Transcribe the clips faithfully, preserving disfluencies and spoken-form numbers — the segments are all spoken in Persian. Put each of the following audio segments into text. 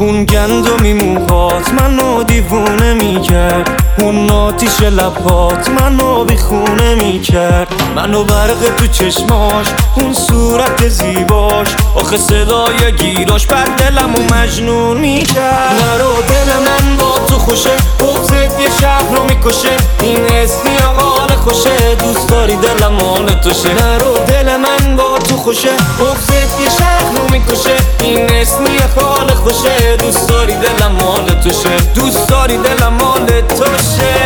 اون گندمی موهات منو دیوونه میکرد، اون آتیش لبهات منو بیخونه میکرد، منو برق تو چشماش، اون صورت زیباش، آخه صدای گیراش بر دلمو مجنون میکرد. نرو دل من با تو خوشه، بغضت یه شهر رو میکشه، این اسمی حال خوشه، دوست داری دلم مال توشه. نرو دل من با تو خوشه، بغضت یه شهر رو میکشه، این اسمی حال خوشه، دوست داری دلم مال توشه، دوست داری دلم مال توشه.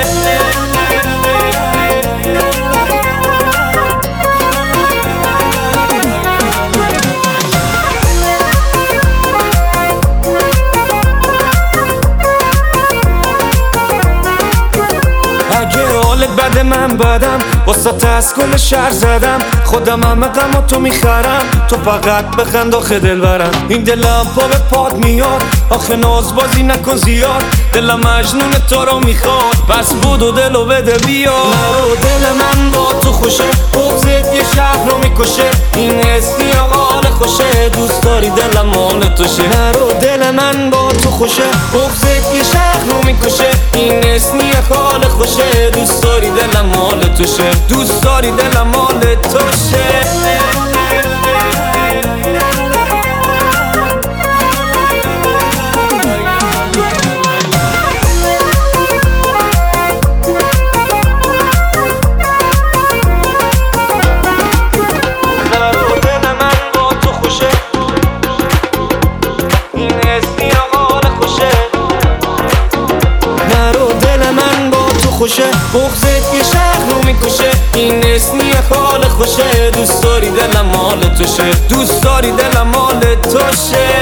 بده من بدم واسه تسکن شهر زدم، خودم همه غم تو میخرم، تو فقط بخند آخه دل برم. این دلم پا به پاد میاد، آخه ناز بازی نکن زیاد، دلم مجنون تو رو میخواد، پس بودو دلو بده بیا. نرو دل من با تو خوشه، بغضت یه شهر رو میکشه، این اسمی حال خوشه، دوست داری دلم مال توشه. نرو دل من با تو خوشه، بغضت یه شهر رو میکشه، این اسمی حال خوشه، دوست داری دلم مال توشه، دوست داری دلم مال توشه. خوشه بغضت یه شهر رو میکشه، این اسمی حال خوشه، دوست داری دلم مال توشه، دوست داری دلم مال توشه.